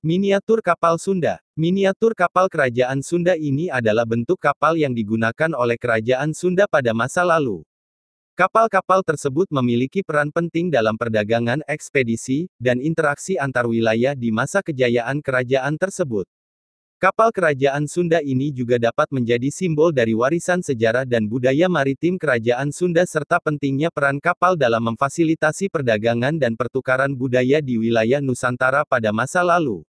Miniatur kapal Sunda. Miniatur kapal kerajaan Sunda ini adalah bentuk kapal yang digunakan oleh kerajaan Sunda pada masa lalu. Kapal-kapal tersebut memiliki peran penting dalam perdagangan, ekspedisi, dan interaksi antar wilayah di masa kejayaan kerajaan tersebut. Kapal kerajaan Sunda ini juga dapat menjadi simbol dari warisan sejarah dan budaya maritim kerajaan Sunda serta pentingnya peran kapal dalam memfasilitasi perdagangan dan pertukaran budaya di wilayah Nusantara pada masa lalu.